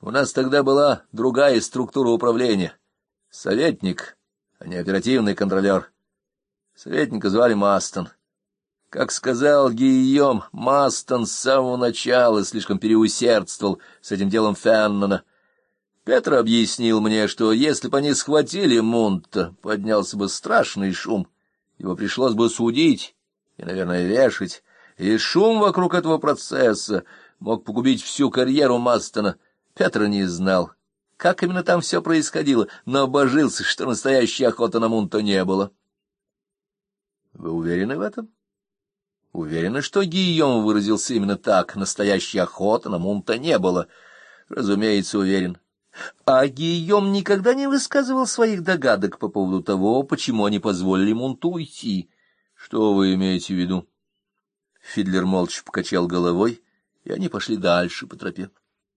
У нас тогда была другая структура управления. Советник, а не оперативный контролер. Советника звали Мастон. Как сказал Гийом, Мастон с самого начала слишком переусердствовал с этим делом Феннона. Петр объяснил мне, что если бы они схватили Мунта, поднялся бы страшный шум, его пришлось бы судить и, наверное, вешать, и шум вокруг этого процесса мог погубить всю карьеру Мастона. Петр не знал, как именно там все происходило, но божился, что настоящей охоты на Мунта не было. Вы уверены в этом? Уверены, что Гийом выразился именно так, настоящей охоты на Мунта не было? Разумеется, уверен. А Гийом никогда не высказывал своих догадок по поводу того, почему они позволили Мунту уйти. Что вы имеете в виду? Фидлер молча покачал головой, и они пошли дальше по тропе.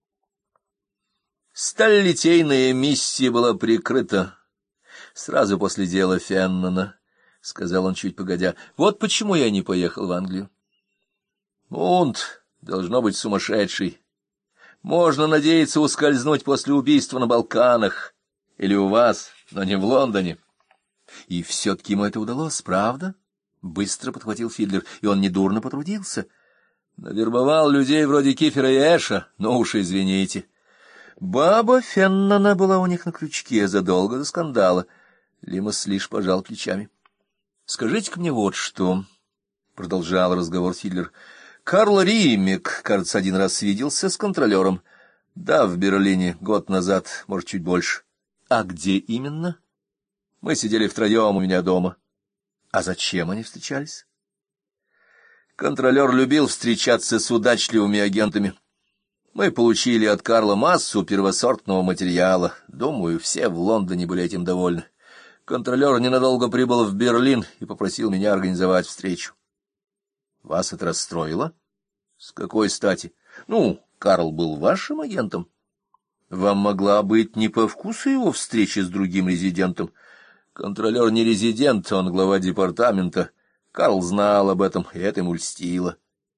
Сталелитейная миссия была прикрыта сразу после дела Феннона, — сказал он чуть погодя. — Вот почему я не поехал в Англию. Мунт должно быть сумасшедший. Можно надеяться ускользнуть после убийства на Балканах или у вас, но не в Лондоне. И все-таки ему это удалось, правда? Быстро подхватил Фидлер, и он недурно потрудился. Навербовал людей вроде Кифера и Эша, но уж извините. Баба Феннона была у них на крючке задолго до скандала. Лимас лишь пожал плечами. — Скажите-ка мне вот что, — продолжал разговор Фидлер. — Карл Риммик, кажется, один раз виделся с контролером. Да, в Берлине, год назад, может, чуть больше. — А где именно? — Мы сидели втроем у меня дома. — А зачем они встречались? Контролер любил встречаться с удачливыми агентами. Мы получили от Карла массу первосортного материала. Думаю, все в Лондоне были этим довольны. Контролер ненадолго прибыл в Берлин и попросил меня организовать встречу. Вас это расстроило? С какой стати? Ну, Карл был вашим агентом. Вам могла быть не по вкусу его встреча с другим резидентом. Контролер не резидент, он глава департамента. Карл знал об этом, и это ему льстило.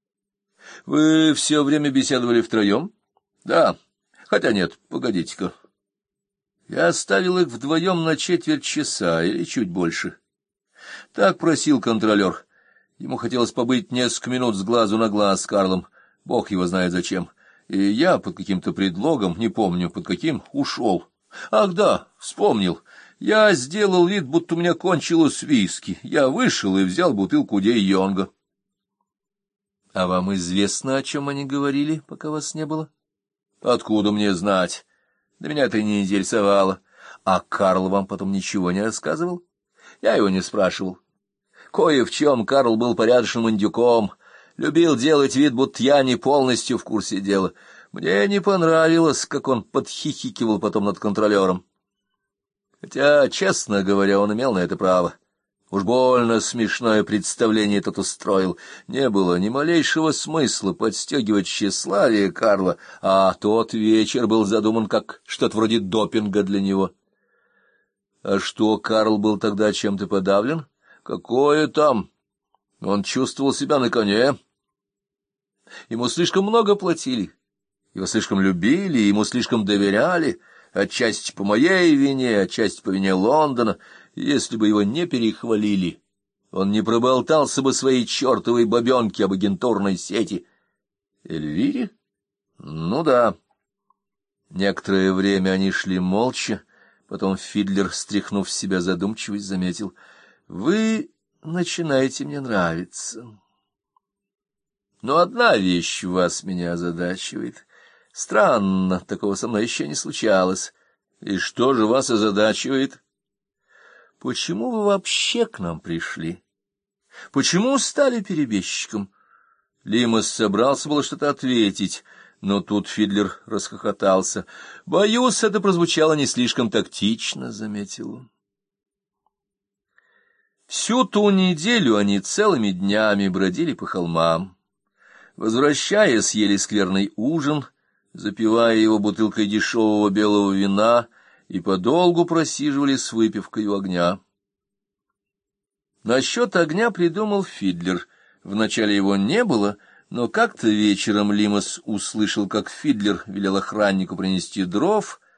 Вы все время беседовали втроем? Да. Хотя нет, погодите-ка. Я оставил их вдвоем на четверть часа или чуть больше. Так просил контролер. Ему хотелось побыть несколько минут с глазу на глаз с Карлом. Бог его знает зачем. И я под каким-то предлогом, не помню под каким, ушел. Ах да, вспомнил. Я сделал вид, будто у меня кончилось виски. Я вышел и взял бутылку Де Йонга. — А вам известно, о чем они говорили, пока вас не было? — Откуда мне знать? Да меня это не интересовало. А Карл вам потом ничего не рассказывал? Я его не спрашивал. Кое в чем Карл был порядочным индюком. Любил делать вид, будто я не полностью в курсе дела. Мне не понравилось, как он подхихикивал потом над контролером. Хотя, честно говоря, он имел на это право. Уж больно смешное представление этот устроил. Не было ни малейшего смысла подстегивать тщеславие Карла, а тот вечер был задуман как что-то вроде допинга для него. А что, Карл был тогда чем-то подавлен? Какое там? Он чувствовал себя на коне. Ему слишком много платили, его слишком любили, ему слишком доверяли, отчасти по моей вине, отчасти по вине Лондона. Если бы его не перехвалили, он не проболтался бы своей чертовой бабенке об агентурной сети. Эльвире? Ну да. Некоторое время они шли молча, потом Фидлер, стряхнув с себя задумчивость, заметил: вы начинаете мне нравиться. Но одна вещь вас меня озадачивает. Странно, такого со мной еще не случалось. И что же вас озадачивает? Почему вы вообще к нам пришли? Почему стали перебежчиком? Лимас собрался было что-то ответить, но тут Фидлер расхохотался. Боюсь, это прозвучало не слишком тактично, заметил он. Всю ту неделю они целыми днями бродили по холмам. Возвращаясь, ели скверный ужин, запивая его бутылкой дешевого белого вина, и подолгу просиживали с выпивкой у огня. Насчет огня придумал Фидлер. Вначале его не было, Но как-то вечером Лимос услышал, как Фидлер велел охраннику принести дров,